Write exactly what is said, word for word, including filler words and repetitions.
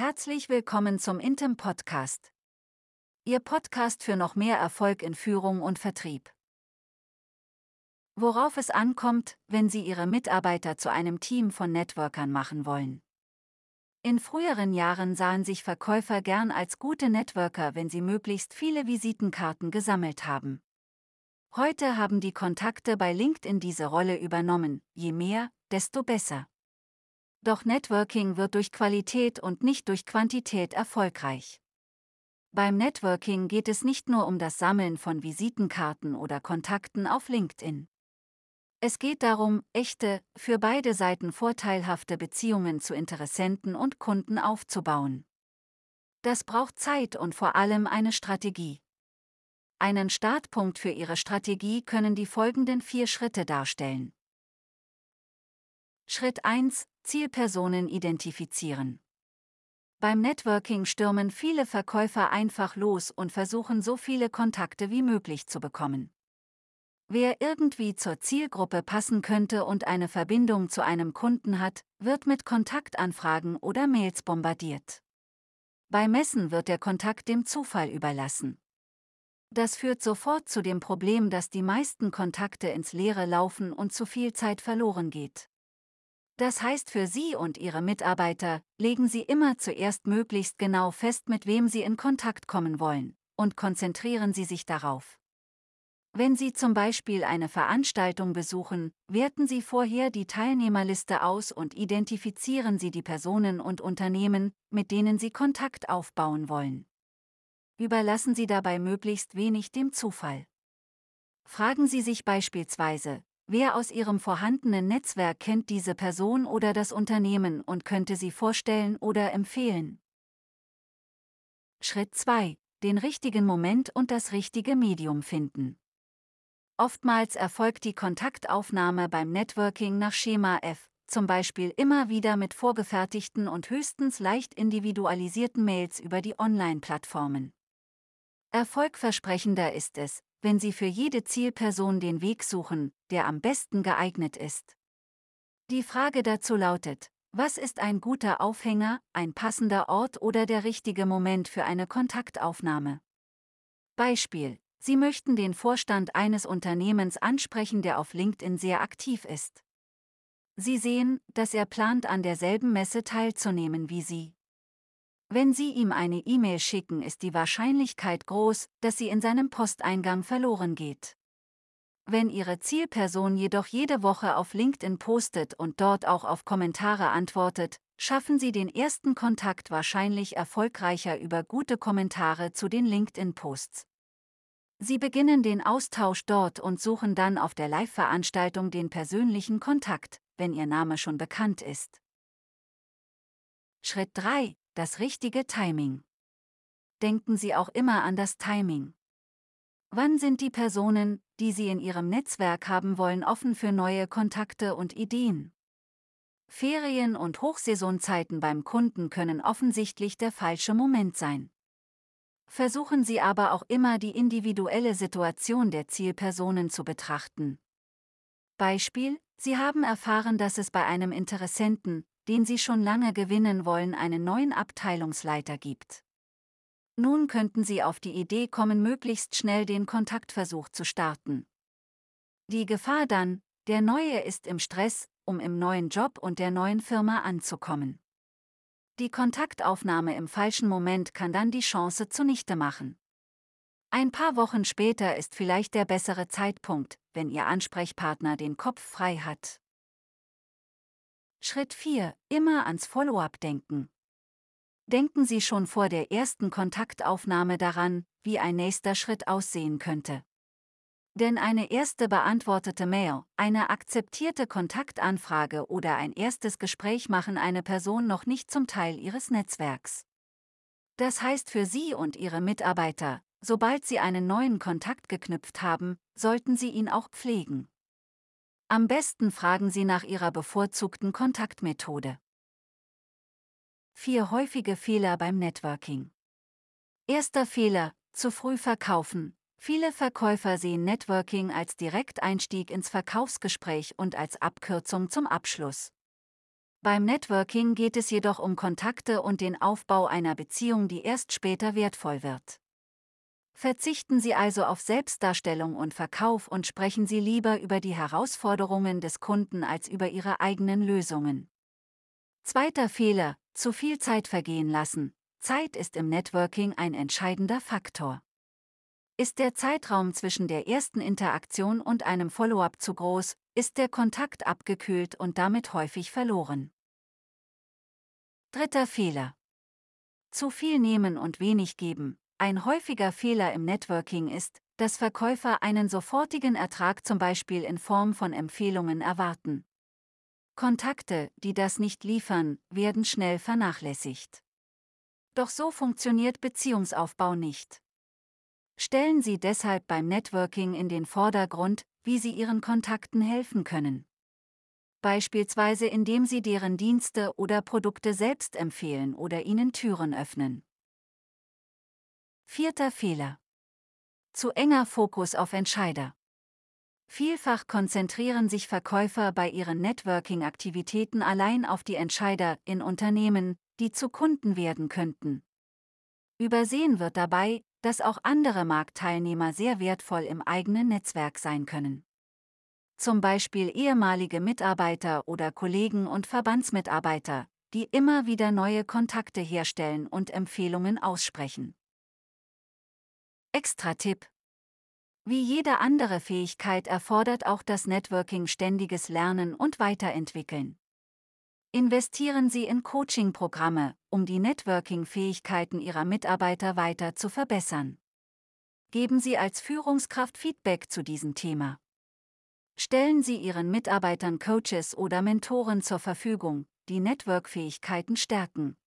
Herzlich willkommen zum Intem Podcast. Ihr Podcast für noch mehr Erfolg in Führung und Vertrieb. Worauf es ankommt, wenn Sie Ihre Mitarbeiter zu einem Team von Networkern machen wollen. In früheren Jahren sahen sich Verkäufer gern als gute Networker, wenn sie möglichst viele Visitenkarten gesammelt haben. Heute haben die Kontakte bei LinkedIn diese Rolle übernommen, je mehr, desto besser. Doch Networking wird durch Qualität und nicht durch Quantität erfolgreich. Beim Networking geht es nicht nur um das Sammeln von Visitenkarten oder Kontakten auf LinkedIn. Es geht darum, echte, für beide Seiten vorteilhafte Beziehungen zu Interessenten und Kunden aufzubauen. Das braucht Zeit und vor allem eine Strategie. Einen Startpunkt für Ihre Strategie können die folgenden vier Schritte darstellen. Schritt eins: Zielpersonen identifizieren. Beim Networking stürmen viele Verkäufer einfach los und versuchen so viele Kontakte wie möglich zu bekommen. Wer irgendwie zur Zielgruppe passen könnte und eine Verbindung zu einem Kunden hat, wird mit Kontaktanfragen oder Mails bombardiert. Bei Messen wird der Kontakt dem Zufall überlassen. Das führt sofort zu dem Problem, dass die meisten Kontakte ins Leere laufen und zu viel Zeit verloren geht. Das heißt für Sie und Ihre Mitarbeiter, legen Sie immer zuerst möglichst genau fest, mit wem Sie in Kontakt kommen wollen, und konzentrieren Sie sich darauf. Wenn Sie zum Beispiel eine Veranstaltung besuchen, werten Sie vorher die Teilnehmerliste aus und identifizieren Sie die Personen und Unternehmen, mit denen Sie Kontakt aufbauen wollen. Überlassen Sie dabei möglichst wenig dem Zufall. Fragen Sie sich beispielsweise: Wer aus Ihrem vorhandenen Netzwerk kennt diese Person oder das Unternehmen und könnte sie vorstellen oder empfehlen? Schritt zwei: Den richtigen Moment und das richtige Medium finden. Oftmals erfolgt die Kontaktaufnahme beim Networking nach Schema F, zum Beispiel immer wieder mit vorgefertigten und höchstens leicht individualisierten Mails über die Online-Plattformen. Erfolgversprechender ist es, wenn Sie für jede Zielperson den Weg suchen, der am besten geeignet ist. Die Frage dazu lautet: Was ist ein guter Aufhänger, ein passender Ort oder der richtige Moment für eine Kontaktaufnahme? Beispiel: Sie möchten den Vorstand eines Unternehmens ansprechen, der auf LinkedIn sehr aktiv ist. Sie sehen, dass er plant, an derselben Messe teilzunehmen wie Sie. Wenn Sie ihm eine E-Mail schicken, ist die Wahrscheinlichkeit groß, dass sie in seinem Posteingang verloren geht. Wenn Ihre Zielperson jedoch jede Woche auf LinkedIn postet und dort auch auf Kommentare antwortet, schaffen Sie den ersten Kontakt wahrscheinlich erfolgreicher über gute Kommentare zu den LinkedIn-Posts. Sie beginnen den Austausch dort und suchen dann auf der Live-Veranstaltung den persönlichen Kontakt, wenn Ihr Name schon bekannt ist. Schritt drei: Das richtige Timing. Denken Sie auch immer an das Timing. Wann sind die Personen, die Sie in Ihrem Netzwerk haben wollen, offen für neue Kontakte und Ideen? Ferien- und Hochsaisonzeiten beim Kunden können offensichtlich der falsche Moment sein. Versuchen Sie aber auch immer, die individuelle Situation der Zielpersonen zu betrachten. Beispiel: Sie haben erfahren, dass es bei einem Interessenten, den Sie schon lange gewinnen wollen, einen neuen Abteilungsleiter gibt. Nun könnten Sie auf die Idee kommen, möglichst schnell den Kontaktversuch zu starten. Die Gefahr dann: Der Neue ist im Stress, um im neuen Job und der neuen Firma anzukommen. Die Kontaktaufnahme im falschen Moment kann dann die Chance zunichte machen. Ein paar Wochen später ist vielleicht der bessere Zeitpunkt, wenn Ihr Ansprechpartner den Kopf frei hat. Schritt vier: Immer ans Follow-up denken. Denken Sie schon vor der ersten Kontaktaufnahme daran, wie ein nächster Schritt aussehen könnte. Denn eine erste beantwortete Mail, eine akzeptierte Kontaktanfrage oder ein erstes Gespräch machen eine Person noch nicht zum Teil Ihres Netzwerks. Das heißt für Sie und Ihre Mitarbeiter: Sobald Sie einen neuen Kontakt geknüpft haben, sollten Sie ihn auch pflegen. Am besten fragen Sie nach Ihrer bevorzugten Kontaktmethode. Vier häufige Fehler beim Networking. Erster Fehler: Zu früh verkaufen. Viele Verkäufer sehen Networking als Direkteinstieg ins Verkaufsgespräch und als Abkürzung zum Abschluss. Beim Networking geht es jedoch um Kontakte und den Aufbau einer Beziehung, die erst später wertvoll wird. Verzichten Sie also auf Selbstdarstellung und Verkauf und sprechen Sie lieber über die Herausforderungen des Kunden als über Ihre eigenen Lösungen. Zweiter Fehler: Zu viel Zeit vergehen lassen. Zeit ist im Networking ein entscheidender Faktor. Ist der Zeitraum zwischen der ersten Interaktion und einem Follow-up zu groß, ist der Kontakt abgekühlt und damit häufig verloren. Dritter Fehler: Zu viel nehmen und wenig geben. Ein häufiger Fehler im Networking ist, dass Verkäufer einen sofortigen Ertrag zum Beispiel in Form von Empfehlungen erwarten. Kontakte, die das nicht liefern, werden schnell vernachlässigt. Doch so funktioniert Beziehungsaufbau nicht. Stellen Sie deshalb beim Networking in den Vordergrund, wie Sie Ihren Kontakten helfen können. Beispielsweise indem Sie deren Dienste oder Produkte selbst empfehlen oder ihnen Türen öffnen. Vierter Fehler: Zu enger Fokus auf Entscheider. Vielfach konzentrieren sich Verkäufer bei ihren Networking-Aktivitäten allein auf die Entscheider in Unternehmen, die zu Kunden werden könnten. Übersehen wird dabei, dass auch andere Marktteilnehmer sehr wertvoll im eigenen Netzwerk sein können. Zum Beispiel ehemalige Mitarbeiter oder Kollegen und Verbandsmitarbeiter, die immer wieder neue Kontakte herstellen und Empfehlungen aussprechen. Extra-Tipp: Wie jede andere Fähigkeit erfordert auch das Networking ständiges Lernen und Weiterentwickeln. Investieren Sie in Coaching-Programme, um die Networking-Fähigkeiten Ihrer Mitarbeiter weiter zu verbessern. Geben Sie als Führungskraft Feedback zu diesem Thema. Stellen Sie Ihren Mitarbeitern Coaches oder Mentoren zur Verfügung, die Network-Fähigkeiten stärken.